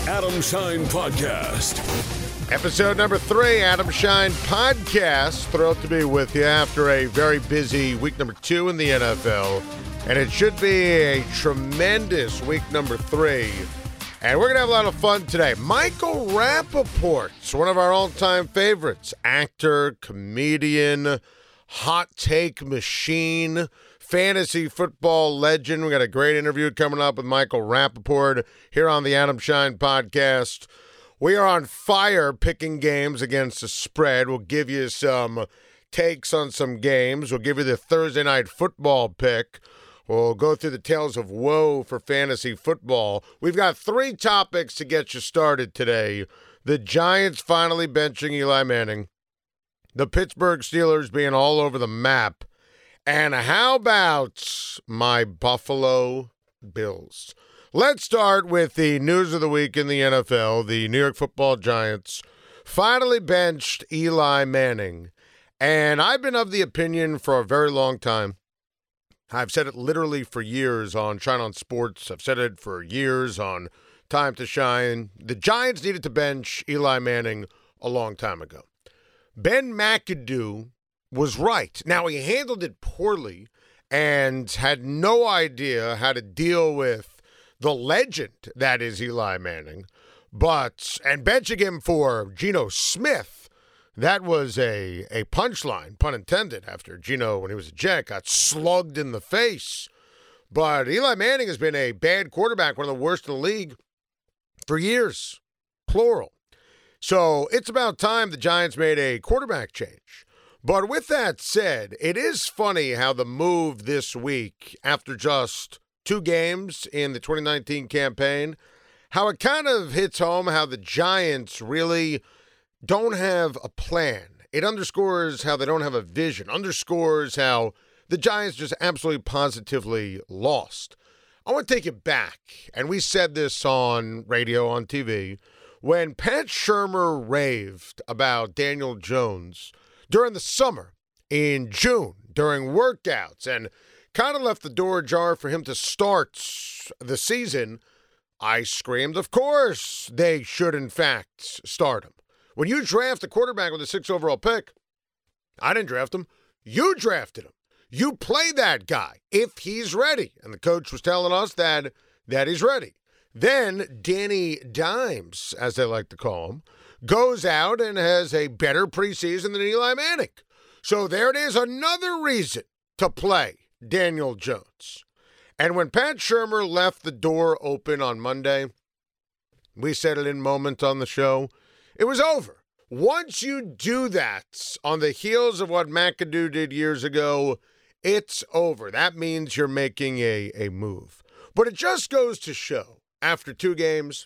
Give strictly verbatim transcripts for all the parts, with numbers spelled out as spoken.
Adam Shine Podcast. Episode number three, Adam Shine Podcast. Thrilled to be with you after a very busy week number two in the N F L. And it should be a tremendous week number three. And we're going to have a lot of fun today. Michael Rappaport's one of our all-time favorites. Actor, comedian, hot take machine, fantasy football legend. We got a great interview coming up with Michael Rappaport here on the Adam Shine Podcast. We are on fire picking games against the spread. We'll give you some takes on some games. We'll give you the Thursday night football pick. We'll go through the tales of woe for fantasy football. We've got three topics to get you started today. The Giants finally benching Eli Manning. The Pittsburgh Steelers being all over the map. And how about my Buffalo Bills? Let's start with the news of the week in the N F L. The New York Football Giants finally benched Eli Manning. And I've been of the opinion for a very long time. I've said it literally for years on Shine on Sports. I've said it for years on Time to Shine. The Giants needed to bench Eli Manning a long time ago. Ben McAdoo was right. Now, he handled it poorly and had no idea how to deal with the legend that is Eli Manning. But, and benching him for Geno Smith, that was a, a punchline, pun intended, after Geno, when he was a Jet, got slugged in the face. But Eli Manning has been a bad quarterback, one of the worst in the league, for years, plural. So it's about time the Giants made a quarterback change. But with that said, it is funny how the move this week, after just two games in the twenty nineteen campaign, how it kind of hits home how the Giants really don't have a plan. It underscores how they don't have a vision, underscores how the Giants just absolutely positively lost. I want to take it back, and we said this on radio, on T V, when Pat Shurmur raved about Daniel Jones during the summer, in June, during workouts, and kind of left the door ajar for him to start the season. I screamed, of course they should, in fact, start him. When you draft a quarterback with a sixth overall pick, I didn't draft him. You drafted him. You play that guy if he's ready. And the coach was telling us that, that he's ready. Then Danny Dimes, as they like to call him, goes out and has a better preseason than Eli Manning. So there it is, another reason to play Daniel Jones. And when Pat Shurmur left the door open on Monday, we said it in Moment on the show, it was over. Once you do that on the heels of what McAdoo did years ago, it's over. That means you're making a, a move. But it just goes to show, after two games,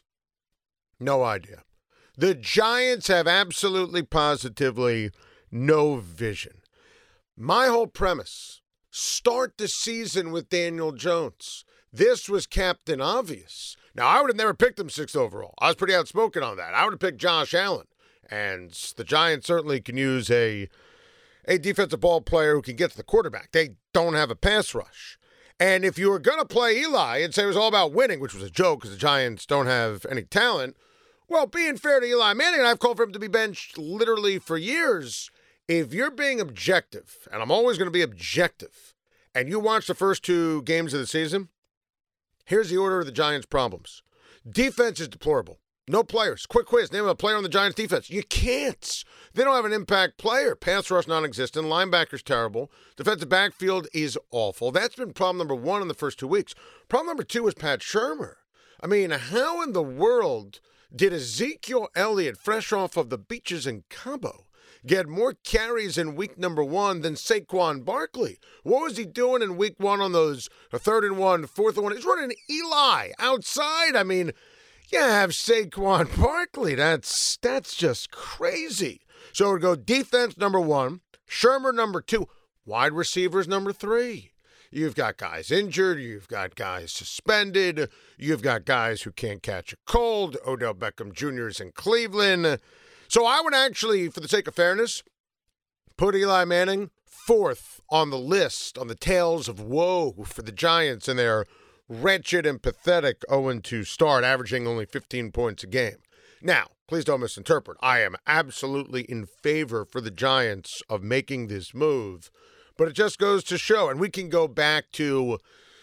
no idea. The Giants have absolutely positively no vision. My whole premise, start the season with Daniel Jones. This was Captain Obvious. Now, I would have never picked him sixth overall. I was pretty outspoken on that. I would have picked Josh Allen. And the Giants certainly can use a, a defensive ball player who can get to the quarterback. They don't have a pass rush. And if you were going to play Eli and say it was all about winning, which was a joke because the Giants don't have any talent, well, being fair to Eli Manning, and I've called for him to be benched literally for years, if you're being objective, and I'm always going to be objective, and you watch the first two games of the season, here's the order of the Giants' problems. Defense is deplorable. No players. Quick quiz. Name a player on the Giants' defense. You can't. They don't have an impact player. Pass rush non-existent. Linebacker's terrible. Defensive backfield is awful. That's been problem number one in the first two weeks. Problem number two is Pat Shurmur. I mean, how in the world did Ezekiel Elliott, fresh off of the beaches in Cabo, get more carries in week number one than Saquon Barkley? What was he doing in week one on those third and one, fourth and one? He's running Eli outside. I mean, you have Saquon Barkley. That's that's just crazy. So we go defense number one, Shurmur number two, wide receivers number three. You've got guys injured. You've got guys suspended. You've got guys who can't catch a cold. Odell Beckham Junior is in Cleveland. So I would actually, for the sake of fairness, put Eli Manning fourth on the list, on the tales of woe for the Giants and their wretched and pathetic oh and two start, averaging only fifteen points a game. Now, please don't misinterpret. I am absolutely in favor for the Giants of making this move, but it just goes to show, and we can go back to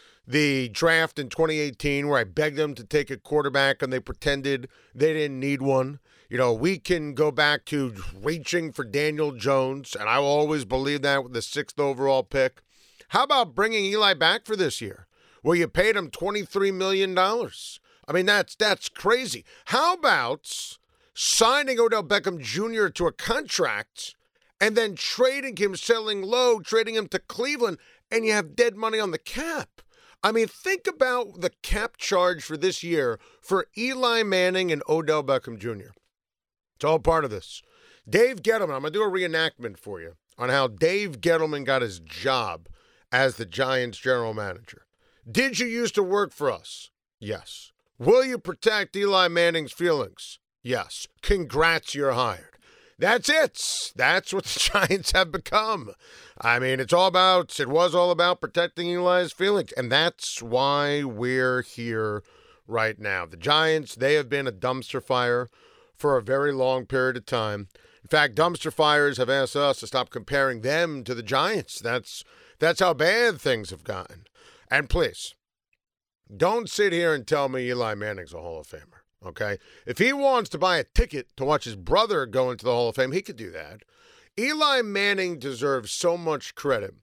the draft in twenty eighteen where I begged them to take a quarterback and they pretended they didn't need one. You know, we can go back to reaching for Daniel Jones, and I will always believe that with the sixth overall pick. How about bringing Eli back for this year, where you paid him twenty-three million dollars? I mean, that's that's crazy. How about signing Odell Beckham Junior to a contract and then trading him, selling low, trading him to Cleveland, and you have dead money on the cap? I mean, think about the cap charge for this year for Eli Manning and Odell Beckham Junior It's all part of this. Dave Gettleman, I'm going to do a reenactment for you on how Dave Gettleman got his job as the Giants general manager. Did you used to work for us? Yes. Will you protect Eli Manning's feelings? Yes. Congrats, you're hired. That's it. That's what the Giants have become. I mean, it's all about, it was all about protecting Eli's feelings, and that's why we're here right now. The Giants, they have been a dumpster fire for a very long period of time. In fact, dumpster fires have asked us to stop comparing them to the Giants. That's that's how bad things have gotten. And please, don't sit here and tell me Eli Manning's a Hall of Famer. Okay, if he wants to buy a ticket to watch his brother go into the Hall of Fame, he could do that. Eli Manning deserves so much credit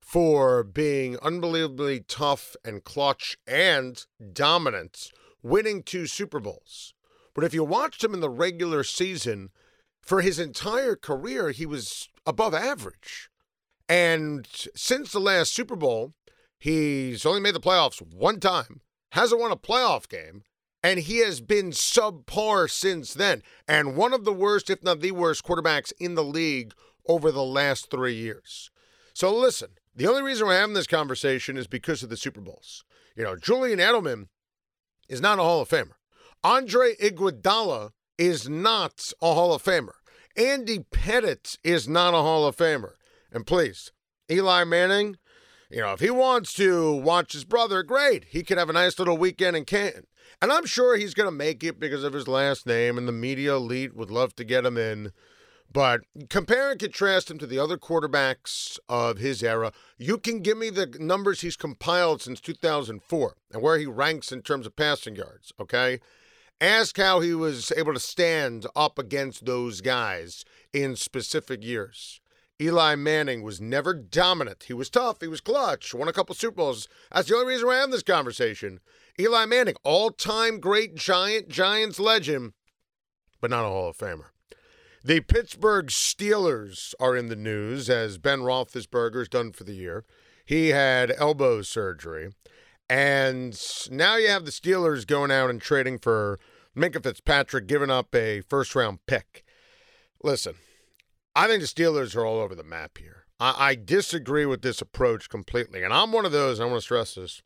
for being unbelievably tough and clutch and dominant, winning two Super Bowls. But if you watched him in the regular season, for his entire career, he was above average. And since the last Super Bowl, he's only made the playoffs one time, hasn't won a playoff game, and he has been subpar since then. And one of the worst, if not the worst, quarterbacks in the league over the last three years. So listen, the only reason we're having this conversation is because of the Super Bowls. You know, Julian Edelman is not a Hall of Famer. Andre Iguodala is not a Hall of Famer. Andy Pettit is not a Hall of Famer. And please, Eli Manning, you know, if he wants to watch his brother, great. He could have a nice little weekend in Canton. And I'm sure he's going to make it because of his last name, and the media elite would love to get him in. But compare and contrast him to the other quarterbacks of his era. You can give me the numbers he's compiled since two thousand four and where he ranks in terms of passing yards, okay? Ask how he was able to stand up against those guys in specific years. Eli Manning was never dominant. He was tough. He was clutch. Won a couple Super Bowls. That's the only reason we're having this conversation. Eli Manning, all-time great Giant, Giants legend, but not a Hall of Famer. The Pittsburgh Steelers are in the news as Ben Roethlisberger is done for the year. He had elbow surgery. And now you have the Steelers going out and trading for Minkah Fitzpatrick, giving up a first-round pick. Listen, I think the Steelers are all over the map here. I, I disagree with this approach completely. And I'm one of those, and I want to stress this.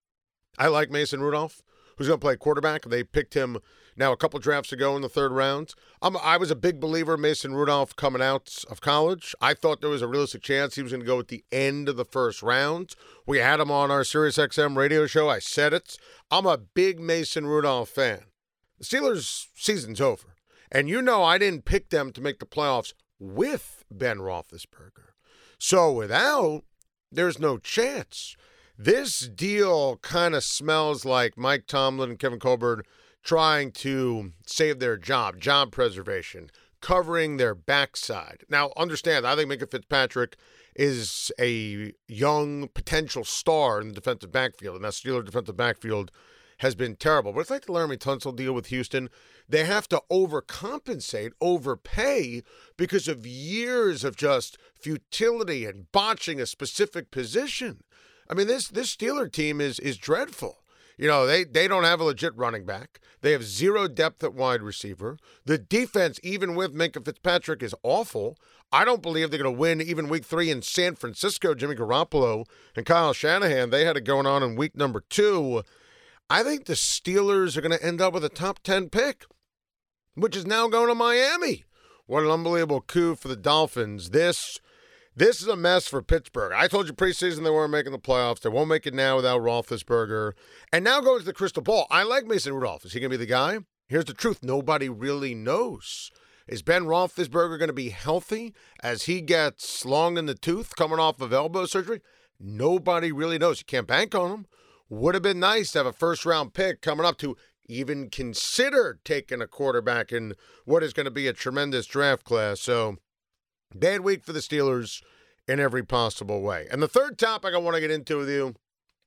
I like Mason Rudolph, who's going to play quarterback. They picked him now a couple drafts ago in the third round. I'm, I was a big believer in Mason Rudolph coming out of college. I thought there was a realistic chance he was going to go at the end of the first round. We had him on our SiriusXM radio show. I said it. I'm a big Mason Rudolph fan. The Steelers' season's over. And you know I didn't pick them to make the playoffs with Ben Roethlisberger. So without, there's no chance. This deal kind of smells like Mike Tomlin and Kevin Colbert trying to save their job, job preservation, covering their backside. Now, understand, I think Minkah Fitzpatrick is a young potential star in the defensive backfield, and that Steelers defensive backfield has been terrible. But it's like the Laramie Tunsil deal with Houston. They have to overcompensate, overpay because of years of just futility and botching a specific position. I mean, this this Steeler team is is dreadful. You know, they, they don't have a legit running back. They have zero depth at wide receiver. The defense, even with Minkah Fitzpatrick, is awful. I don't believe they're going to win even week three in San Francisco. Jimmy Garoppolo and Kyle Shanahan, they had it going on in week number two. I think the Steelers are going to end up with a top ten pick, which is now going to Miami. What an unbelievable coup for the Dolphins. This This is a mess for Pittsburgh. I told you preseason they weren't making the playoffs. They won't make it now without Roethlisberger. And now goes to the crystal ball. I like Mason Rudolph. Is he going to be the guy? Here's the truth. Nobody really knows. Is Ben Roethlisberger going to be healthy as he gets long in the tooth coming off of elbow surgery? Nobody really knows. You can't bank on him. Would have been nice to have a first-round pick coming up to even consider taking a quarterback in what is going to be a tremendous draft class. So, bad week for the Steelers in every possible way. And the third topic I want to get into with you,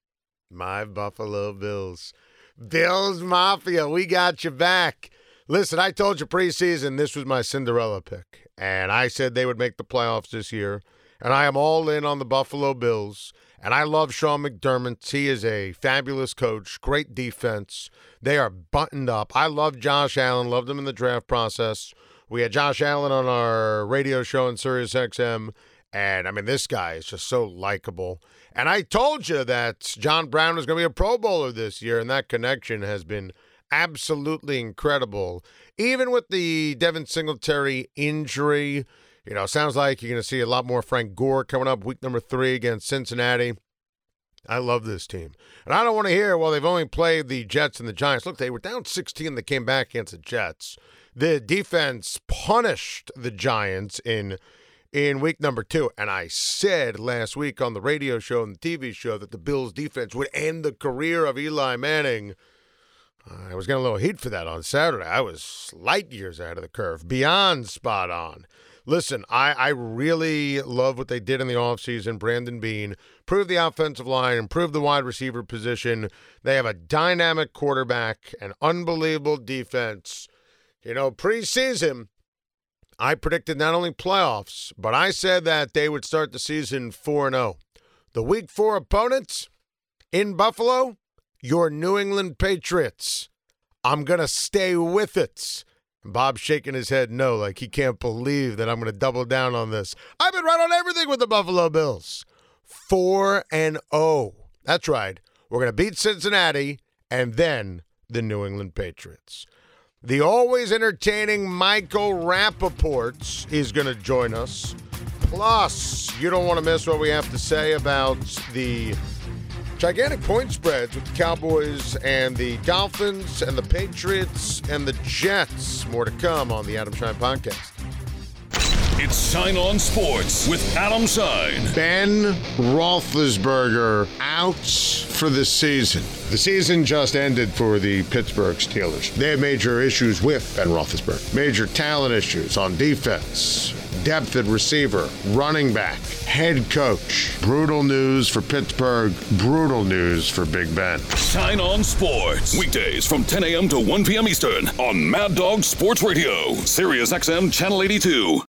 my Buffalo Bills. Bills Mafia, we got you back. Listen, I told you preseason this was my Cinderella pick, and I said they would make the playoffs this year, and I am all in on the Buffalo Bills. And I love Sean McDermott. He is a fabulous coach, great defense. They are buttoned up. I love Josh Allen, loved him in the draft process. We had Josh Allen on our radio show on Sirius X M, and, I mean, this guy is just so likable. And I told you that John Brown was going to be a Pro Bowler this year, and that connection has been absolutely incredible. Even with the Devin Singletary injury, you know, sounds like you're going to see a lot more Frank Gore coming up week number three against Cincinnati. I love this team. And I don't want to hear, well, they've only played the Jets and the Giants. Look, they were down sixteen. They came back against the Jets. The defense punished the Giants in in week number two. And I said last week on the radio show and the T V show that the Bills defense would end the career of Eli Manning. I was getting a little heat for that on Saturday. I was light years ahead of the curve, beyond spot on. Listen, I, I really love what they did in the offseason. Brandon Beane improved the offensive line, improved the wide receiver position. They have a dynamic quarterback, an unbelievable defense. You know, preseason, I predicted not only playoffs, but I said that they would start the season four and oh. The week four opponents in Buffalo, your New England Patriots. I'm going to stay with it. Bob's shaking his head no, like he can't believe that I'm going to double down on this. I've been right on everything with the Buffalo Bills. four and oh. That's right. We're going to beat Cincinnati and then the New England Patriots. The always entertaining Michael Rappaport is going to join us. Plus, you don't want to miss what we have to say about the gigantic point spreads with the Cowboys and the Dolphins and the Patriots and the Jets. More to come on the Adam Schein Podcast. It's Schein on Sports with Adam Schein. Ben Roethlisberger out for the season. The season just ended for the Pittsburgh Steelers. They had major issues with Ben Roethlisberger. Major talent issues on defense, depth at receiver, running back, head coach. Brutal news for Pittsburgh. Brutal news for Big Ben. Schein on Sports. Weekdays from ten a.m. to one p.m. Eastern on Mad Dog Sports Radio. Sirius X M Channel eighty-two.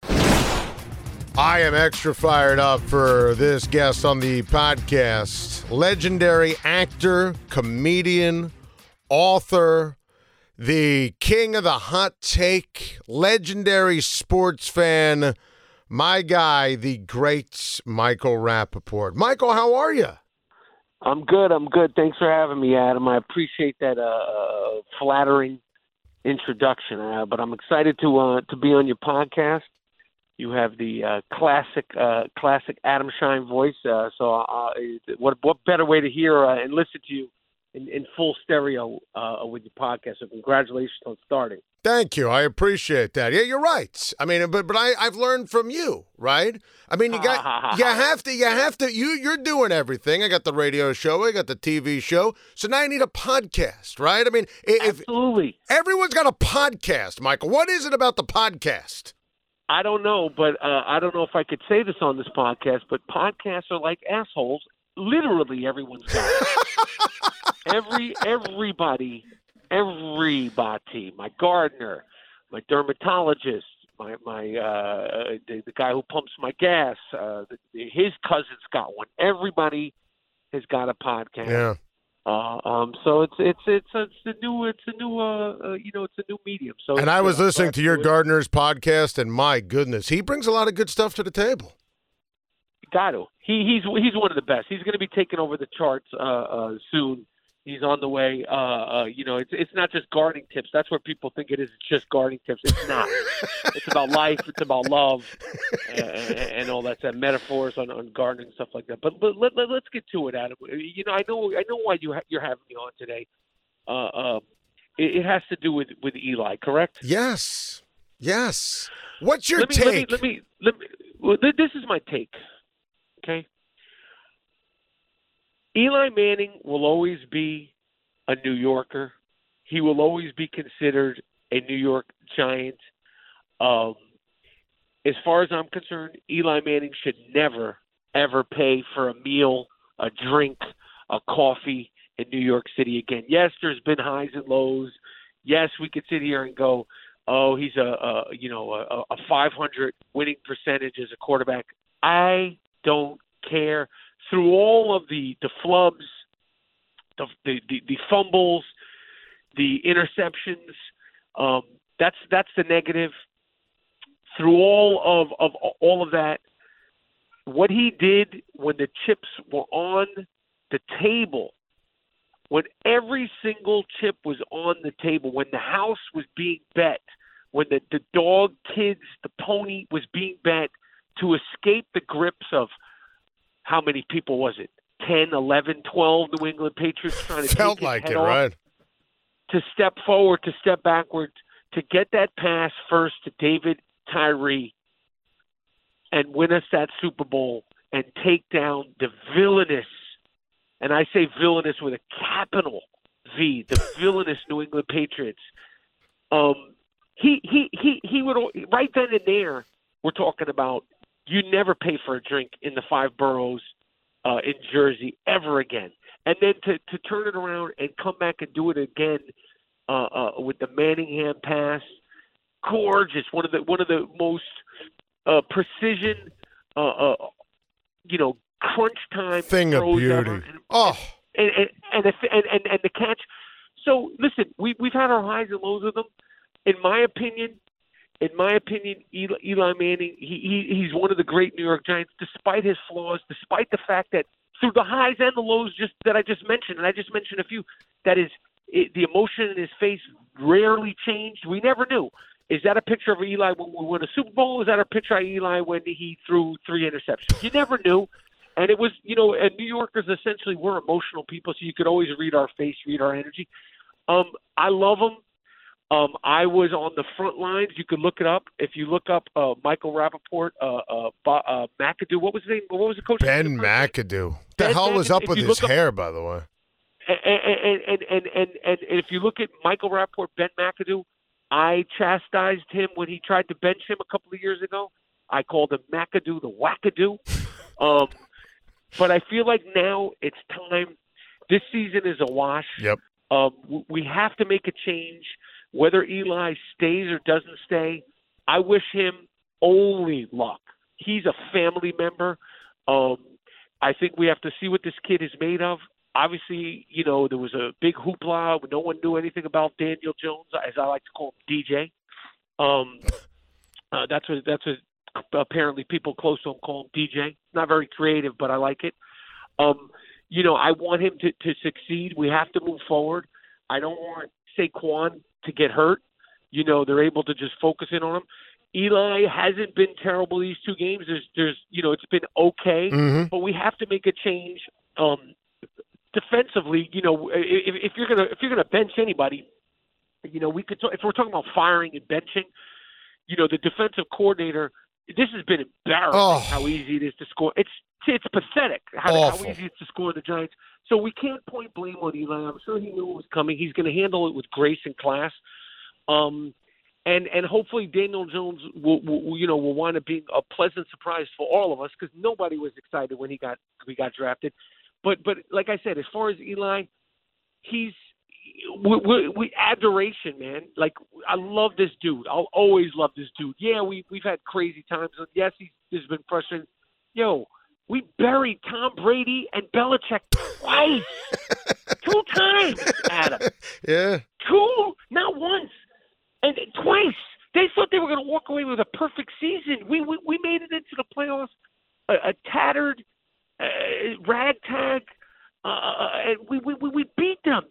I am extra fired up for this guest on the podcast. Legendary actor, comedian, author, the king of the hot take, legendary sports fan, my guy, the great Michael Rappaport. Michael, how are you? I'm good. I'm good. Thanks for having me, Adam. I appreciate that uh, flattering introduction. Uh, but I'm excited to uh, to be on your podcast. You have the uh, classic, uh, classic Adam Schein voice. Uh, so, uh, what what better way to hear uh, and listen to you in, in full stereo uh, with your podcast? So, congratulations on starting. Thank you. I appreciate that. Yeah, you're right. I mean, but but I I've learned from you, right? I mean, you got you have to you have to you you're doing everything. I got the radio show, I got the T V show. So now I need a podcast, right? I mean, if absolutely everyone's got a podcast, Michael, what is it about the podcast? I don't know, but uh, I don't know if I could say this on this podcast, but podcasts are like assholes. Literally, everyone's got it. Every everybody, everybody. My gardener, my dermatologist, my my uh, the, the guy who pumps my gas. Uh, the, his cousin's got one. Everybody has got a podcast. Yeah. Uh, um, so it's it's it's it's a new it's a new uh, uh you know it's a new medium. So and I was uh, listening to your gardener's podcast, and my goodness, he brings a lot of good stuff to the table. Got to. He he's he's one of the best. He's going to be taking over the charts uh, uh, soon. He's on the way. Uh, uh, you know, it's it's not just gardening tips. That's where people think it is. It's just gardening tips. It's not. It's about life. It's about love, and, and all that stuff. Metaphors on, on gardening and stuff like that. But, but let, let, let's get to it, Adam. You know, I know I know why you ha- you're having me on today. Uh, uh, it, it has to do with, with Eli, correct? Yes. Yes. What's your let me, take? Let me let me. Let me well, th- this is my take. Okay. Eli Manning will always be a New Yorker. He will always be considered a New York Giant. Um, as far as I'm concerned, Eli Manning should never, ever pay for a meal, a drink, a coffee in New York City again. Yes, there's been highs and lows. Yes, we could sit here and go, oh, he's a, a you know a, a five hundred winning percentage as a quarterback. I don't care. Through all of the, the flubs, the, the, the, the fumbles, the interceptions, um, that's that's the negative. Through all of, of all of that, what he did when the chips were on the table, when every single chip was on the table, when the house was being bet, when the, the dog, kids, the pony was being bet to escape the grips of how many people was it? ten, eleven, twelve New England Patriots trying to Felt take his like head it, off, right? to step forward, to step backward, to get that pass first to David Tyree and win us that Super Bowl and take down the villainous, and I say villainous with a capital V, the villainous New England Patriots. Um, he, he, he, he would, right then and there, we're talking about you never pay for a drink in the five boroughs uh, in Jersey ever again. And then to, to turn it around and come back and do it again uh, uh, with the Manningham pass, gorgeous. One of the one of the most uh, precision, uh, uh, you know, crunch time thing of throws beauty. ever. And, oh, and and and, and, and, and and the catch. So listen, we we've had our highs and lows with them. In my opinion. In my opinion, Eli, Eli Manning, he, he he's one of the great New York Giants, despite his flaws, despite the fact that through the highs and the lows just that I just mentioned, and I just mentioned a few, that is it, the emotion in his face rarely changed. We never knew. Is that a picture of Eli when we won a Super Bowl? Is that a picture of Eli when he threw three interceptions? You never knew. And it was, you know, and New Yorkers essentially were emotional people, so you could always read our face, read our energy. Um, I love him. Um, I was on the front lines. You could look it up. If you look up uh, Michael Rappaport, uh, uh, uh, McAdoo, what was his name? What was the coach? Ben McAdoo. What the Ben hell was McAdoo, up with his up, hair, by the way? And and, and, and, and and if you look at Michael Rappaport, Ben McAdoo, I chastised him when he tried to bench him a couple of years ago. I called him McAdoo the wackadoo. Um, but I feel like now it's time. This season is a wash. Yep. Um, we have to make a change. Whether Eli stays or doesn't stay, I wish him only luck. He's a family member. Um, I think we have to see what this kid is made of. Obviously, you know, there was a big hoopla. No one knew anything about Daniel Jones, as I like to call him, D J. Um, uh, that's what that's what apparently people close to him call him, D J. Not very creative, but I like it. Um, you know, I want him to, to succeed. We have to move forward. I don't want Saquon to get hurt. You know, they're able to just focus in on him. Eli hasn't been terrible these two games. There's, there's, you know, it's been okay, mm-hmm. but we have to make a change um, defensively. You know, if, if you're gonna if you're gonna bench anybody, you know, we could talk, if we're talking about firing and benching, you know, the defensive coordinator. This has been embarrassing oh. how easy it is to score. It's it's pathetic how, how easy it's to score the Giants. So we can't point blame on Eli. I'm sure he knew it was coming. He's going to handle it with grace and class. Um, and and hopefully Daniel Jones will, will you know will wind up being a pleasant surprise for all of us because nobody was excited when he got we got drafted. But but like I said, as far as Eli, he's we, we, we adoration, man. Like I love this dude. I'll always love this dude. Yeah, we we've had crazy times. Yes, he's there's been frustrating. Yo, we buried Tom Brady and Belichick twice, two times, Adam. Yeah, two, not once, and twice. They thought they were going to walk away with a perfect season. We we, we made it into the playoffs, a, a tattered, uh, ragtag, uh, and we, we we beat them.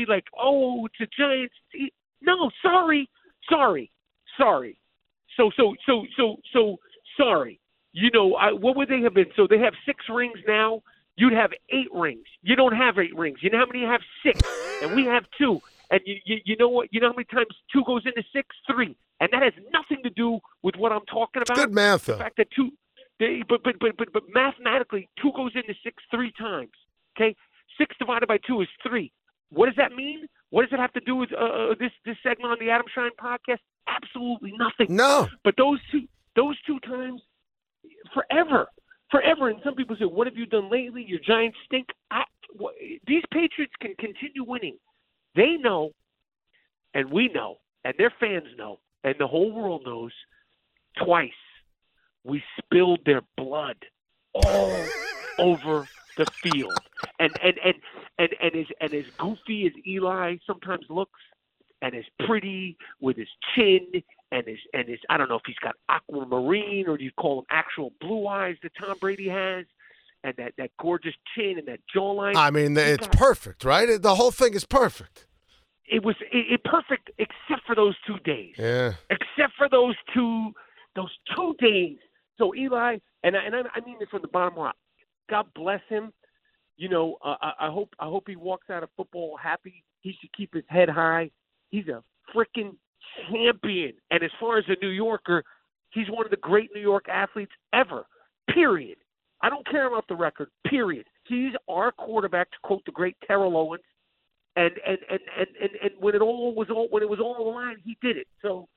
like, oh, it's a Giants. No, sorry, sorry, sorry. So, so, so, so, so, sorry. You know, I, what would they have been? So they have six rings now. You'd have eight rings. You don't have eight rings. You know how many you have? Six. And we have two. And you, you, you know what? You know how many times two goes into six? Three. And that has nothing to do with what I'm talking about. Good math, though. The fact that two, they, but, but, but, but, but mathematically, two goes into six three times. Okay? Six divided by two is three. What does that mean? What does it have to do with uh, this this segment on the Adam Shine podcast? Absolutely nothing. No. But those two, those two times, forever. Forever, and some people say, what have you done lately? Your Giants stink. I, wh- these Patriots can continue winning. They know, and we know, and their fans know, and the whole world knows, twice we spilled their blood all over the field. And and, and, and, and, as, and as goofy as Eli sometimes looks, and as pretty with his chin, and his and his I don't know if he's got aquamarine or do you call him actual blue eyes that Tom Brady has, and that, that gorgeous chin and that jawline. I mean, he it's got, perfect, right? The whole thing is perfect. It was it, it perfect except for those two days. Yeah. Except for those two those two days. So Eli, and I, and I, I mean it from the bottom line. God bless him. You know, uh, I, I hope I hope he walks out of football happy. He should keep his head high. He's a freaking champion. And as far as a New Yorker, he's one of the great New York athletes ever, period. I don't care about the record, period. He's our quarterback, to quote the great Terrell Owens. And and, and, and, and, and when it all was all when it was all on the line, he did it. So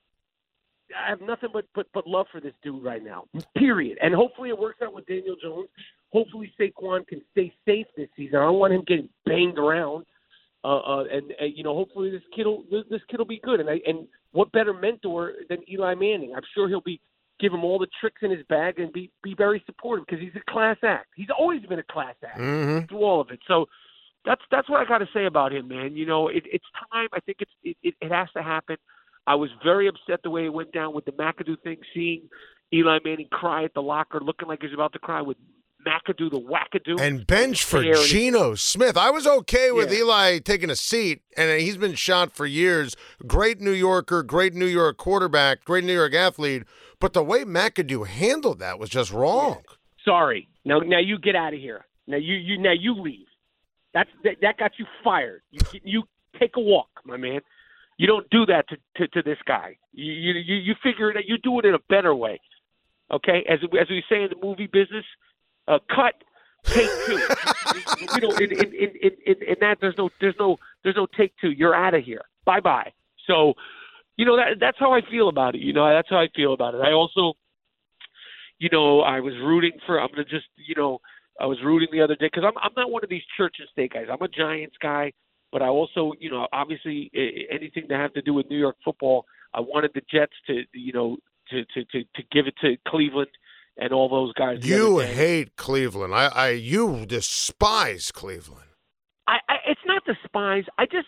I have nothing but, but, but love for this dude right now, period. And hopefully it works out with Daniel Jones. Hopefully Saquon can stay safe this season. I don't want him getting banged around. Uh, uh, and, and you know, hopefully this kid will this, this kid will be good. And I, and what better mentor than Eli Manning? I'm sure he'll be give him all the tricks in his bag and be be very supportive because he's a class act. He's always been a class act mm-hmm. through all of it. So that's that's what I got to say about him, man. You know, it, it's time. I think it's it, it, it has to happen. I was very upset the way it went down with the McAdoo thing, seeing Eli Manning cry at the locker, looking like he's about to cry with McAdoo, the wackadoo. And bench for Geno Smith. I was okay with yeah. Eli taking a seat, and he's been shot for years. Great New Yorker, great New York quarterback, great New York athlete. But the way McAdoo handled that was just wrong. Yeah. Sorry. Now now you get out of here. Now you, you now you leave. That's that, that got you fired. You you take a walk, my man. You don't do that to, to, to this guy. You, you you figure it out. You do it in a better way. Okay? As as we say in the movie business, Uh, cut, take two. you know, in, in, in, in, in that there's no there's no there's no take two. You're out of here. Bye bye. So, you know that that's how I feel about it. You know that's how I feel about it. I also, you know, I was rooting for. I'm gonna just you know I was rooting the other day because I'm I'm not one of these church and state guys. I'm a Giants guy, but I also you know obviously anything to have to do with New York football. I wanted the Jets to you know to to to, to give it to Cleveland. And all those guys. You hate Cleveland. I, I, you despise Cleveland. I, I, it's not despise. I just,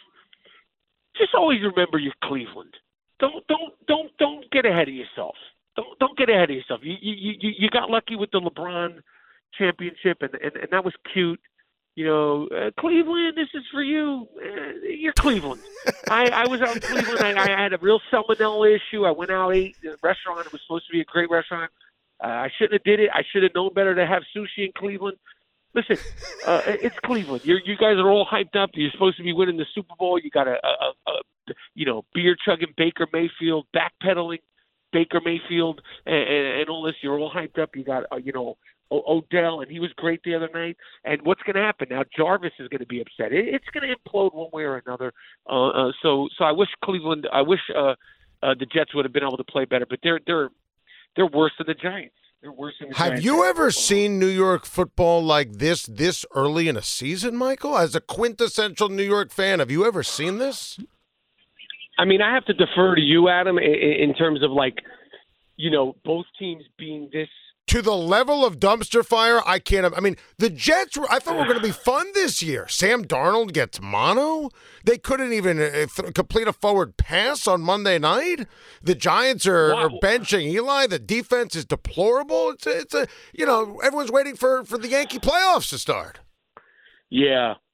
just always remember you're Cleveland. Don't, don't, don't, don't get ahead of yourself. Don't, don't get ahead of yourself. You, you, you, you got lucky with the LeBron championship, and, and, and that was cute. You know, uh, Cleveland, this is for you. Uh, you're Cleveland. I, I was out in Cleveland. I, I had a real salmonella issue. I went out, ate at a restaurant. It was supposed to be a great restaurant. Uh, I shouldn't have did it. I should have known better to have sushi in Cleveland. Listen, uh, it's Cleveland. You're, you guys are all hyped up. You're supposed to be winning the Super Bowl. You got a, a, a you know, beer chugging Baker Mayfield, backpedaling Baker Mayfield, and, and, and all this. You're all hyped up. You got, uh, you know, o- Odell, and he was great the other night. And what's going to happen now? Jarvis is going to be upset. It, it's going to implode one way or another. Uh, uh, so, so I wish Cleveland. I wish uh, uh, the Jets would have been able to play better. But they're they're. They're worse than the Giants. They're worse than the Have Giants. you ever seen New York football like this this early in a season, Michael? As a quintessential New York fan, have you ever seen this? I mean, I have to defer to you, Adam, in, in terms of like, you know, both teams being this. To the level of dumpster fire, I can't. I mean, the Jets, were, I thought were going to be fun this year. Sam Darnold gets mono. They couldn't even uh, th- complete a forward pass on Monday night. The Giants are, wow. are benching Eli. The defense is deplorable. It's a, it's a, you know, everyone's waiting for, for the Yankee playoffs to start. Yeah.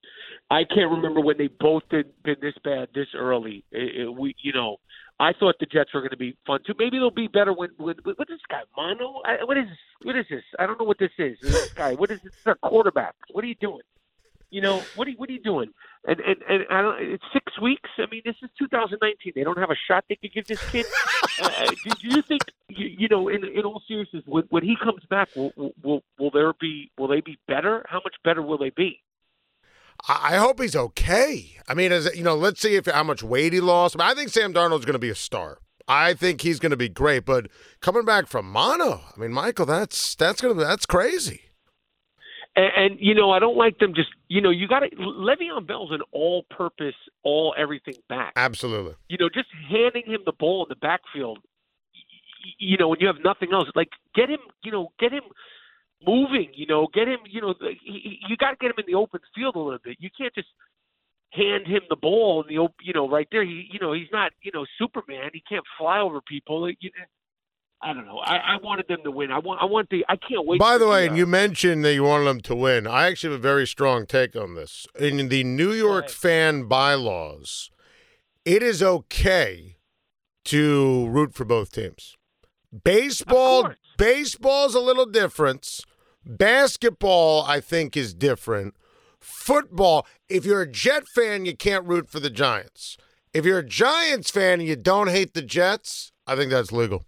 I can't remember when they both did been this bad this early. It, it, we, you know, I thought the Jets were going to be fun too. Maybe they'll be better when. when what is this guy, Mono? I, what is this? What is this? I don't know what this is. This guy. What is this? This is a quarterback. What are you doing? You know, what are you, what are you doing? And and, and I don't. It's six weeks. I mean, this is two thousand nineteen. They don't have a shot they could give this kid. uh, do, do you think? You, you know, in in all seriousness, when, when he comes back, will, will will there be? Will they be better? How much better will they be? I hope he's okay. I mean, as you know, let's see if how much weight he lost. I, mean, I think Sam Darnold's going to be a star. I think he's going to be great. But coming back from mono, I mean, Michael, that's that's going to that's crazy. And, and you know, I don't like them just. You know, you got to Le'Veon Bell's an all-purpose, all everything back. Absolutely. You know, just handing him the ball in the backfield. You know, when you have nothing else, like get him. You know, get him. Moving, you know, get him, you know, he, you got to get him in the open field a little bit. You can't just hand him the ball in the open, you know, right there. He, you know, he's not, you know, Superman. He can't fly over people. You know, I don't know. I, I wanted them to win. I want, I want the, I can't wait. By the way, the, and you mentioned that you wanted them to win. I actually have a very strong take on this. In the New York fan bylaws, it is okay to root for both teams. Baseball, baseball's a little different. Basketball, I think, is different. Football, if you're a Jet fan, you can't root for the Giants. If you're a Giants fan and you don't hate the Jets, I think that's legal.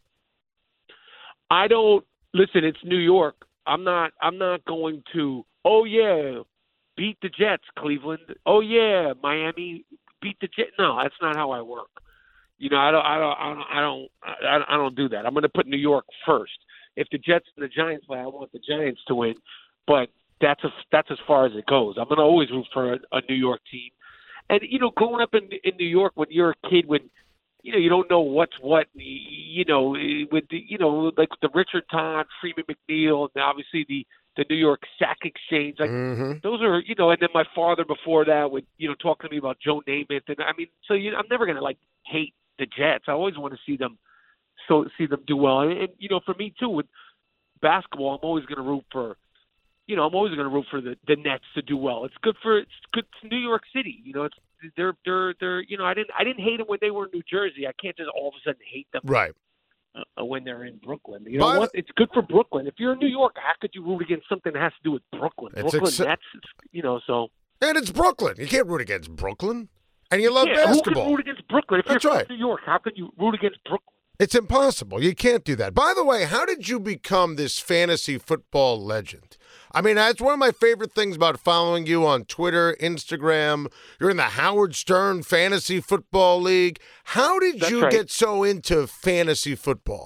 I don't listen. It's New York. I'm not. I'm not going to. Oh yeah, beat the Jets, Cleveland. Oh yeah, Miami, beat the Jets. No, that's not how I work. You know, I don't, I don't, I don't, I don't, I don't do that. I'm going to put New York first. If the Jets and the Giants play, I want the Giants to win, but that's a, that's as far as it goes. I'm going to always root for a, a New York team. And you know, growing up in in New York when you're a kid, when you know you don't know what's what, you know, with the, you know, like the Richard Todd, Freeman McNeil, and obviously the the New York Sack Exchange, like mm-hmm. those are, you know, and then my father before that would, you know, talk to me about Joe Namath, and I mean, so you know, I'm never going to like hate the Jets. I always want to see them, so see them do well. And, and you know, for me too, with basketball, I'm always going to root for, you know, I'm always going to root for the, the Nets to do well. It's good for it's good to New York City. You know, it's they're they're they're you know, I didn't I didn't hate them when they were in New Jersey. I can't just all of a sudden hate them right uh, when they're in Brooklyn. You know By what? The, it's good for Brooklyn. If you're in New York, how could you root against something that has to do with Brooklyn? Brooklyn ex- Nets, you know, so. And it's Brooklyn. You can't root against Brooklyn. And you love yeah, basketball. Who can root against Brooklyn? If That's you're right. from New York, how could you root against Brooklyn? It's impossible. You can't do that. By the way, how did you become this fantasy football legend? I mean, that's one of my favorite things about following you on Twitter, Instagram. You're in the Howard Stern Fantasy Football League. How did That's you right. get so into fantasy football?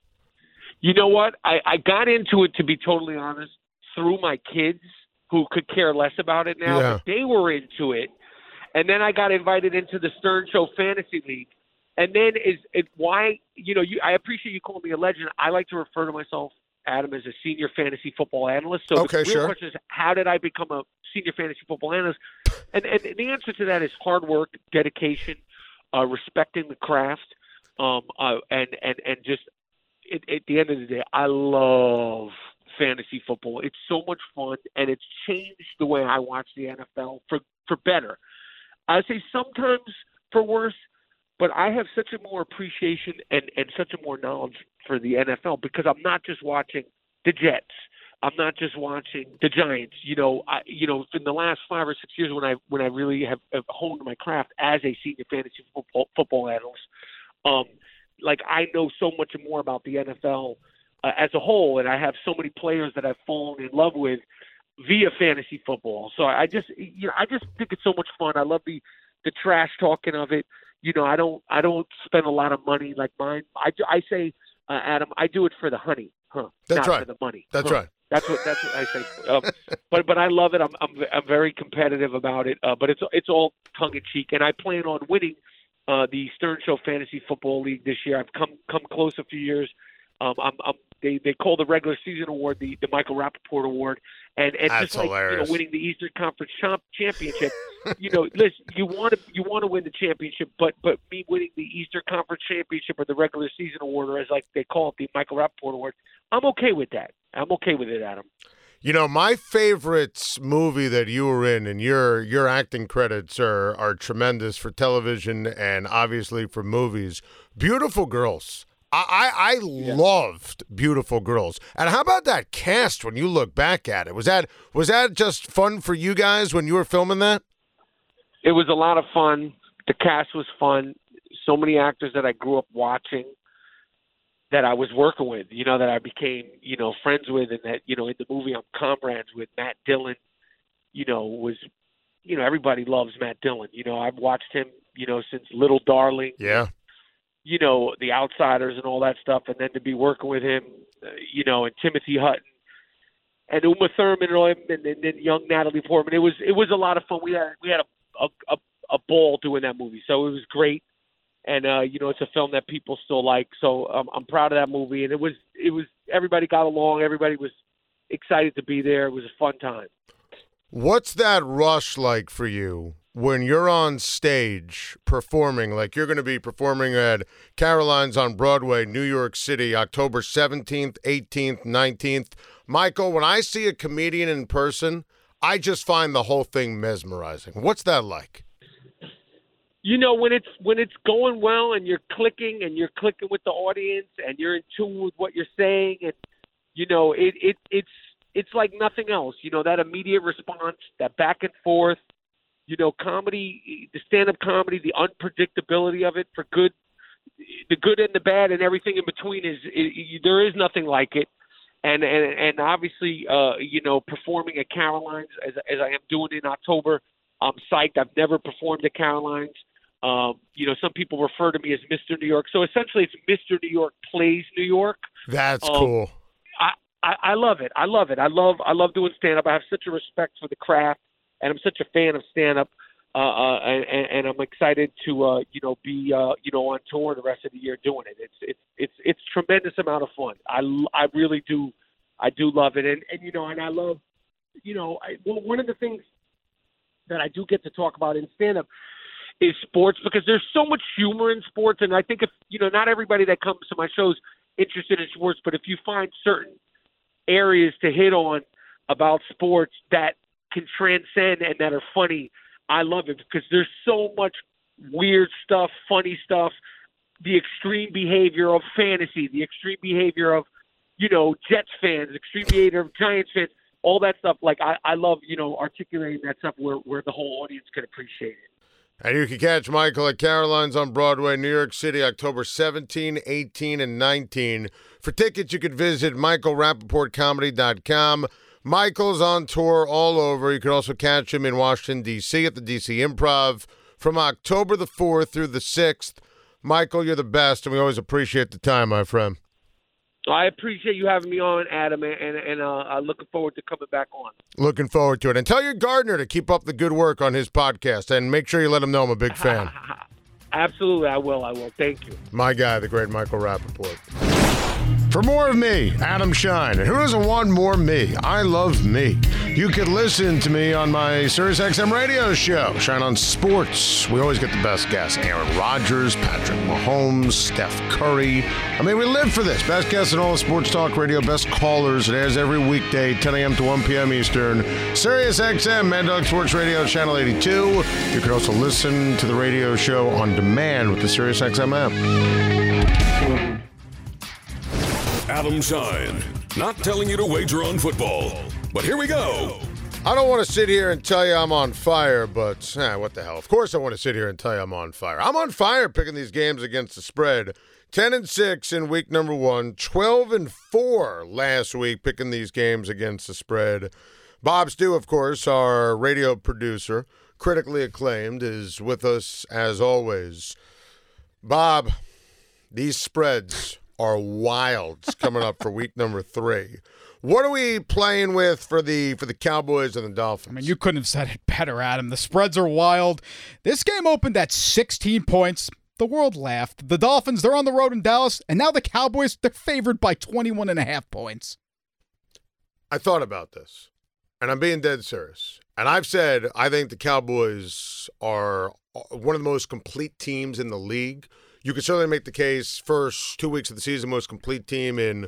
You know what? I, I got into it, to be totally honest, through my kids who could care less about it now. Yeah. But they were into it. And then I got invited into the Stern Show Fantasy League. And then is it why, you know, you, I appreciate you calling me a legend. I like to refer to myself, Adam, as a senior fantasy football analyst. So okay, the real sure. question is, how did I become a senior fantasy football analyst? And, and the answer to that is hard work, dedication, uh, respecting the craft, um, uh, and, and, and just it, at the end of the day, I love fantasy football. It's so much fun, and it's changed the way I watch the N F L for, for better. I say sometimes for worse, but I have such a more appreciation and, and such a more knowledge for the N F L because I'm not just watching the Jets. I'm not just watching the Giants. You know, I, you know, in the last five or six years when I when I really have, have honed my craft as a senior fantasy football, football analyst, um, like I know so much more about the N F L uh, as a whole, and I have so many players that I've fallen in love with via fantasy football. So I just, you know, I just think it's so much fun. I love the, the trash talking of it. You know, I don't, I don't spend a lot of money like mine. I, I say, uh, Adam, I do it for the honey, huh? That's Not right. for the money. That's huh? right. That's what, that's what I say. Um, but, but I love it. I'm, I'm, I'm very competitive about it. Uh, but it's, it's all tongue in cheek, and I plan on winning uh, the Stern Show Fantasy Football League this year. I've come, come close a few years. Um, I'm, I'm, they they call the regular season award the, the Michael Rappaport Award, and and That's just like hilarious. you know, winning the Eastern Conference champ, championship, you know, listen, you want to you want to win the championship, but but me winning the Eastern Conference championship or the regular season award, or as like they call it, the Michael Rappaport Award, I'm okay with that. I'm okay with it, Adam. You know, my favorite movie that you were in, and your your acting credits are are tremendous for television and obviously for movies. Beautiful Girls. I I, I yeah. loved Beautiful Girls. And how about that cast when you look back at it? Was that was that just fun for you guys when you were filming that? It was a lot of fun. The cast was fun. So many actors that I grew up watching, that I was working with, you know, that I became, you know, friends with, and that, you know, in the movie I'm comrades with. Matt Dillon, you know, was, you know, everybody loves Matt Dillon. You know, I've watched him, you know, since Little Darling. Yeah. You know, The Outsiders and all that stuff, and then to be working with him, uh, you know, and Timothy Hutton and Uma Thurman and then young Natalie Portman. It was it was a lot of fun. We had we had a a, a ball doing that movie, so it was great. And, uh, you know, it's a film that people still like. So um, I'm proud of that movie. And it was, it was, everybody got along. Everybody was excited to be there. It was a fun time. What's that rush like for you when you're on stage performing? Like you're going to be performing at Caroline's on Broadway, New York City, October seventeenth, eighteenth, nineteenth. Michael, when I see a comedian in person, I just find the whole thing mesmerizing. What's that like? You know, when it's when it's going well and you're clicking and you're clicking with the audience and you're in tune with what you're saying, and you know, it, it it's it's like nothing else. You know, that immediate response, that back and forth. You know, comedy, the stand-up comedy, the unpredictability of it for good, the good and the bad and everything in between is it, there is nothing like it. And and and obviously, uh, you know, performing at Caroline's as as I am doing in October, I'm psyched. I've never performed at Caroline's. Um, you know, some people refer to me as Mister New York. So essentially it's Mister New York Plays New York. That's um, cool. I, I, I love it. I love it. I love I love doing stand-up. I have such a respect for the craft, and I'm such a fan of stand-up. Uh, uh, and, and I'm excited to, uh, you know, be, uh, you know, on tour the rest of the year doing it. It's it's it's it's tremendous amount of fun. I, I really do. I do love it. And, and you know, and I love, you know, I, well, one of the things that I do get to talk about in stand-up is sports, because there's so much humor in sports. And I think if, you know, not everybody that comes to my show is interested in sports, but if you find certain areas to hit on about sports that can transcend and that are funny, I love it, because there's so much weird stuff, funny stuff, the extreme behavior of fantasy, the extreme behavior of, you know, Jets fans, extreme behavior of Giants fans, all that stuff. Like, I, I love, you know, articulating that stuff where, where the whole audience can appreciate it. And you can catch Michael at Caroline's on Broadway, New York City, October seventeenth, eighteenth, and nineteenth. For tickets, you could visit michael rappaport comedy dot com. Michael's on tour all over. You can also catch him in Washington, D C at the D C Improv from October the fourth through the sixth. Michael, you're the best, and we always appreciate the time, my friend. I appreciate you having me on, Adam, and, and uh, I'm looking forward to coming back on. Looking forward to it. And tell your gardener to keep up the good work on his podcast, and make sure you let him know I'm a big fan. Absolutely, I will. I will. Thank you. My guy, the great Michael Rappaport. For more of me, Adam Shine, and who doesn't want more me? I love me. You could listen to me on my SiriusXM radio show, Shine on Sports. We always get the best guests. Aaron Rodgers, Patrick Mahomes, Steph Curry. I mean, we live for this. Best guests in all of sports talk radio, best callers. It airs every weekday, ten a.m. to one p.m. Eastern. SiriusXM, Mad Dog Sports Radio, Channel eighty-two. You can also listen to the radio show on demand with the SiriusXM app. Adam Shine, not telling you to wager on football, but here we go. I don't want to sit here and tell you I'm on fire, but eh, what the hell? Of course I want to sit here and tell you I'm on fire. I'm on fire picking these games against the spread. ten and six in week number one, twelve and four last week picking these games against the spread. Bob Stew, of course, our radio producer, critically acclaimed, is with us as always. Bob, these spreads are wilds coming up for week number three. What are we playing with for the for the Cowboys and the Dolphins? I mean, you couldn't have said it better, Adam. The spreads are wild. This game opened at sixteen points. The world laughed. The Dolphins, they're on the road in Dallas, and now the Cowboys, they're favored by twenty-one and a half points. I thought about this, and I'm being dead serious. And I've said I think the Cowboys are one of the most complete teams in the league. You could certainly make the case first two weeks of the season, most complete team in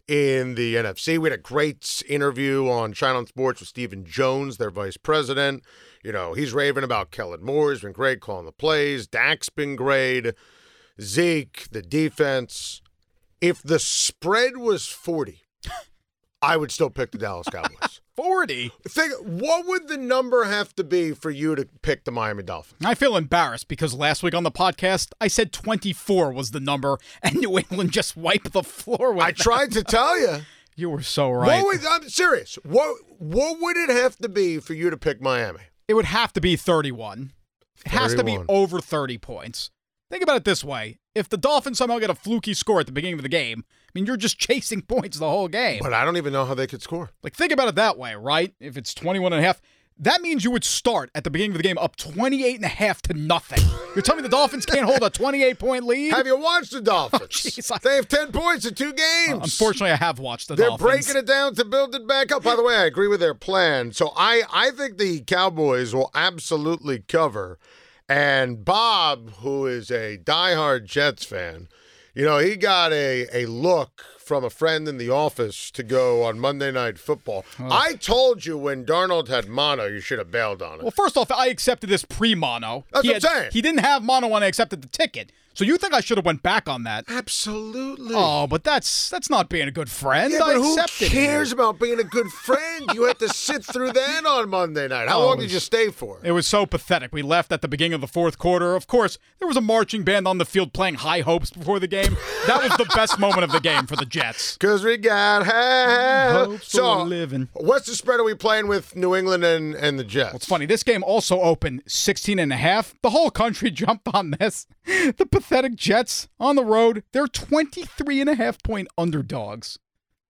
in the N F C. We had a great interview on Shine On Sports with Stephen Jones, their vice president. You know, he's raving about Kellen Moore. He's been great calling the plays. Dak's been great. Zeke, the defense. If the spread was forty, I would still pick the Dallas Cowboys. forty? Think, what would the number have to be for you to pick the Miami Dolphins? I feel embarrassed because last week on the podcast, I said twenty-four was the number, and New England just wiped the floor with I that. tried to tell you. You were so right. What would, I'm serious. What What would it have to be for you to pick Miami? It would have to be thirty-one. It has to be thirty-one. over thirty points. Think about it this way. If the Dolphins somehow get a fluky score at the beginning of the game, I mean, you're just chasing points the whole game. But I don't even know how they could score. Like, think about it that way, right? If it's twenty-one and a half, that means you would start at the beginning of the game up twenty-eight and a half to nothing. You're telling me the Dolphins can't hold a twenty-eight point lead? Have you watched the Dolphins? Oh, geez, I- They have ten points in two games. Uh, unfortunately, I have watched the They're Dolphins. breaking it down to build it back up. By the way, I agree with their plan. So I, I think the Cowboys will absolutely cover. And Bob, who is a diehard Jets fan, you know, he got a, a look from a friend in the office to go on Monday Night Football. Oh. I told you when Darnold had mono, you should have bailed on it. Well, first off, I accepted this pre-mono. That's he what I'm saying. He didn't have mono when I accepted the ticket. So you think I should have went back on that? Absolutely. Oh, but that's that's not being a good friend. Yeah, I but who accepted cares it. about being a good friend? You had to sit through that on Monday night. How Oh, long it did was- you stay for? It was so pathetic. We left at the beginning of the fourth quarter. Of course, there was a marching band on the field playing High Hopes before the game. That was the best moment of the game for the Jets. Because we got help. Hopes So, for living. what's the spread are we playing with New England and, and the Jets? It's funny. This game also opened sixteen and a half. The whole country jumped on this. The pathetic Jets on the road, they're twenty-three and a half point underdogs.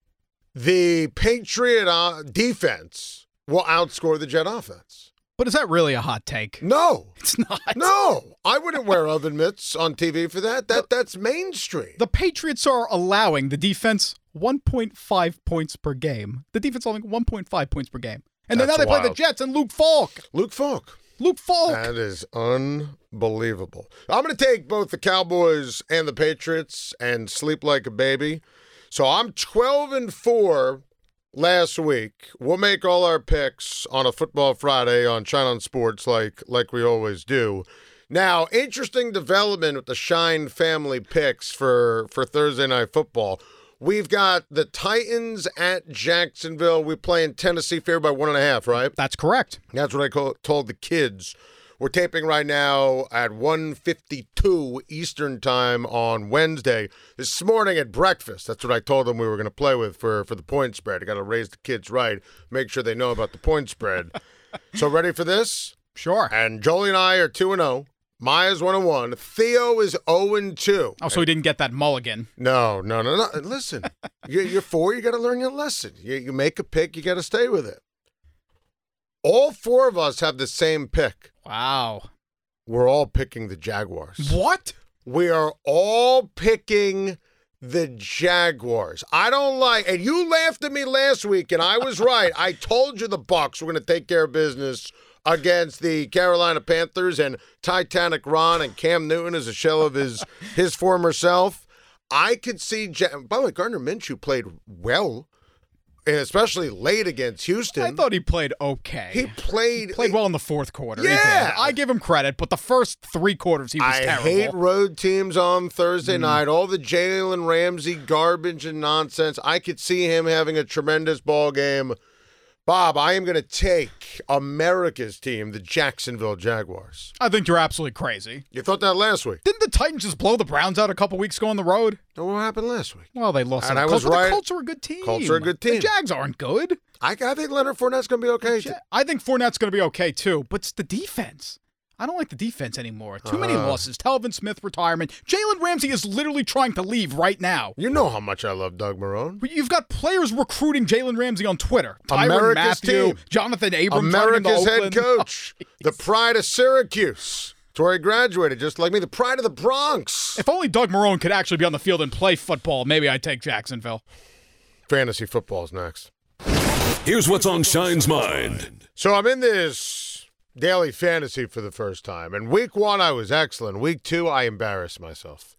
The Patriot uh, defense will outscore the Jet offense. But is that really a hot take? No. It's not. No. I wouldn't wear oven mitts on T V for that. That That's mainstream. The Patriots are allowing the defense one point five points per game. The defense allowing one point five points per game. And then now That's they play the wild. Jets and Luke Falk. Luke Falk. Luke Falk. That is unbelievable. I'm going to take both the Cowboys and the Patriots and sleep like a baby. So I'm twelve and four last week. We'll make all our picks on a Football Friday on Shine On Sports like like we always do. Now, interesting development with the Shine family picks for, for Thursday Night Football. We've got the Titans at Jacksonville. We're playing Tennessee favored by one and a half, right? That's correct. That's what I call, told the kids. We're taping right now at one fifty-two Eastern Time on Wednesday. This morning at breakfast, that's what I told them we were going to play with for, for the point spread. I got to raise the kids right, make sure they know about the point spread. So ready for this? Sure. And Jolie and I are two and oh. Maya's one and one. Theo is oh and two. Oh, so he didn't get that mulligan. No, no, no, no. Listen, you're, you're four, you got to learn your lesson. You, you make a pick, you got to stay with it. All four of us have the same pick. Wow. We're all picking the Jaguars. What? We are all picking the Jaguars. I don't like, and you laughed at me last week, and I was right. I told you the Bucs were going to take care of business against the Carolina Panthers, and Titanic Ron and Cam Newton is a shell of his his former self. I could see, Ja- by the way, Gardner Minshew played well, and especially late against Houston. I thought he played okay. he played played well in the fourth quarter. He Yeah. did. I give him credit, but the first three quarters he was I terrible. hate road teams on Thursday night. All the Jalen Ramsey garbage and nonsense. I could see him having a tremendous ball game. Bob, I am going to take America's team, the Jacksonville Jaguars. I think you're absolutely crazy. You thought that last week. Didn't the Titans just blow the Browns out a couple weeks ago on the road? Know what happened last week? Well, they lost. And to I the was Colts, but right. The Colts are a good team. Colts are a good team. The Jags aren't good. I, I think Leonard Fournette's going to be okay. Ja- I think Fournette's going to be okay too, but it's the defense. I don't like the defense anymore. Too many Uh-huh. losses. Telvin Smith retirement. Jalen Ramsey is literally trying to leave right now. You know how much I love Doug Marrone. But you've got players recruiting Jalen Ramsey on Twitter. Tyrann America's Matthew, team. Jonathan Abram, America's head Oakland. coach. Oh, the pride of Syracuse. That's where he graduated, just like me. The pride of the Bronx. If only Doug Marrone could actually be on the field and play football, maybe I'd take Jacksonville. Fantasy football's next. Here's what's on Shine's mind. So I'm in this daily fantasy for the first time. And week one, I was excellent. Week two, I embarrassed myself.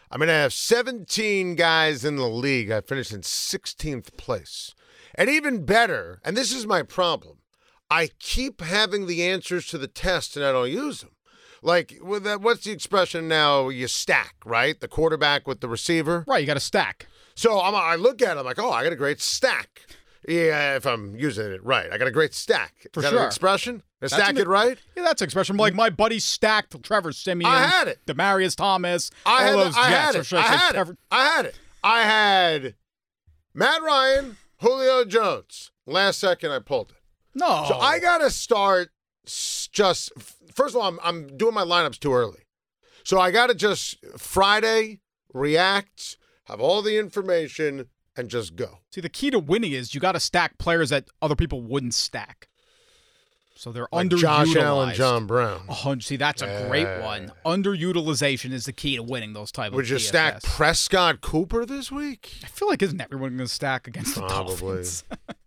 I'm going to have seventeen guys in the league. I finished in sixteenth place. And even better, and this is my problem, I keep having the answers to the test and I don't use them. Like, with that, what's the expression now? You stack, right? The quarterback with the receiver. Right, you got to stack. So I'm, I look at it, I'm like, oh, I got a great stack. Yeah, if I'm using it right. I got a great stack. For Is that sure. an expression? I That's stack an, it right? Yeah, that's an expression. Like, my buddy stacked Trevor Siemian. I had it. Demarius Thomas. I all had, those I Jets. had Or it. should I I say had Trevor- it. I had it. I had Matt Ryan, Julio Jones. Last second, I pulled it. No. So I got to start s- just, first of all, I'm, I'm doing my lineups too early. So I got to just Friday, react, have all the information, and just go. See, the key to winning is you got to stack players that other people wouldn't stack. So they're Like underutilized. Josh Allen, John Brown. A hundred. See, that's a great Yeah. one. Underutilization is the key to winning those type Would of you D F S. stack Prescott Cooper this week? I feel like isn't everyone going to stack against the Probably. Dolphins?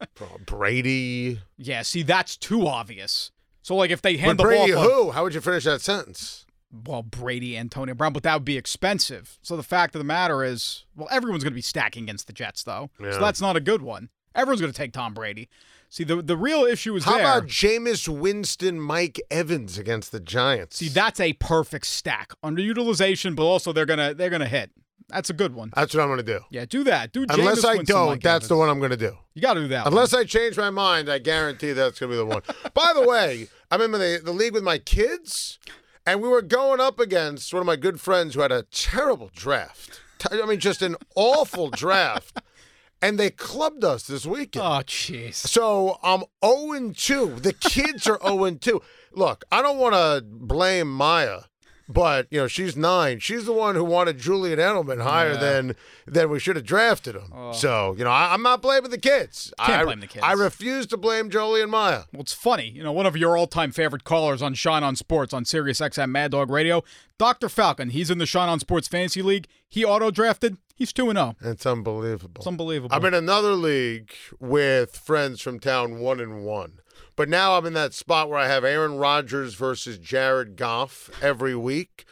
Brady. Yeah, see, that's too obvious. So, like, if they But hand the Brady ball, who? How would you finish that sentence? well, Brady, Antonio Brown, but that would be expensive. So the fact of the matter is, well, everyone's going to be stacking against the Jets, though. Yeah. So that's not a good one. Everyone's going to take Tom Brady. See, the the real issue is How there. about Jameis Winston, Mike Evans against the Giants? See, that's a perfect stack. Underutilization, but also they're gonna they're gonna hit. That's a good one. That's what I'm going to do. Yeah, do that. Do Unless Jameis I Winston, don't, Mike that's the Evans. one I'm going to do. You got to do that. Unless one. I change my mind, I guarantee that's going to be the one. By the way, I'm in the, the league with my kids, and we were going up against one of my good friends who had a terrible draft. I mean, just an awful draft. And they clubbed us this weekend. Oh, jeez. So I'm oh and two. The kids are oh and two. Look, I don't want to blame Maya, but, you know, she's nine. She's the one who wanted Julian Edelman higher Yeah. than than we should have drafted him. Oh. So, you know, I, I'm not blaming the kids. Can't I, blame the kids. I refuse to blame Jolie and Maya. Well, it's funny. You know, one of your all-time favorite callers on Shine on Sports on Sirius X M Mad Dog Radio, Doctor Falcon. He's in the Shine on Sports Fantasy League. He auto-drafted. He's two and oh. It's unbelievable. It's unbelievable. I'm in another league with friends from town, one and one. But now I'm in that spot where I have Aaron Rodgers versus Jared Goff every week.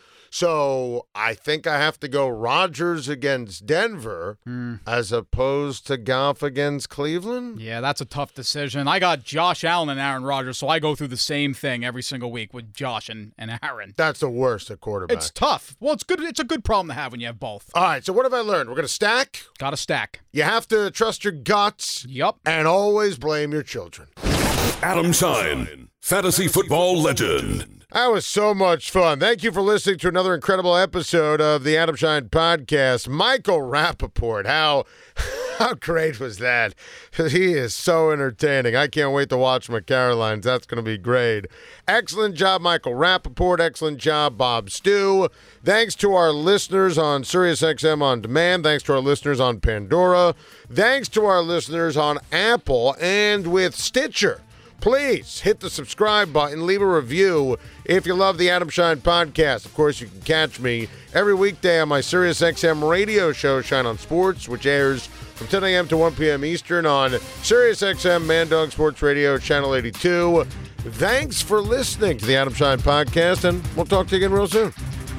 So I think I have to go Rodgers against Denver Hmm. as opposed to Goff against Cleveland. Yeah, that's a tough decision. I got Josh Allen and Aaron Rodgers, so I go through the same thing every single week with Josh and, and Aaron. That's the worst at quarterback. It's tough. Well, it's good. It's a good problem to have when you have both. All right, so what have I learned? We're going to stack. Got to stack. You have to trust your guts Yup. and always blame your children. Adam Shine, fantasy football legend. That was so much fun. Thank you for listening to another incredible episode of the Adam Shine Podcast. Michael Rappaport, how how great was that? He is so entertaining. I can't wait to watch him at Caroline's. That's going to be great. Excellent job, Michael Rappaport. Excellent job, Bob Stew. Thanks to our listeners on SiriusXM On Demand. Thanks to our listeners on Pandora. Thanks to our listeners on Apple and with Stitcher. Please hit the subscribe button, leave a review if you love the Adam Shine Podcast. Of course, you can catch me every weekday on my SiriusXM radio show, Shine on Sports, which airs from ten a.m. to one p.m. Eastern on SiriusXM Man Dog Sports Radio, Channel eighty-two. Thanks for listening to the Adam Shine Podcast, and we'll talk to you again real soon.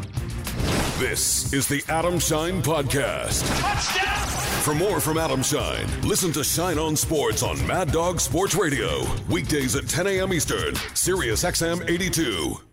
This is the Adam Shine Podcast. Touchdown! For more from Adam Shine, listen to Shine on Sports on Mad Dog Sports Radio. Weekdays at ten a.m. Eastern, Sirius X M eighty-two.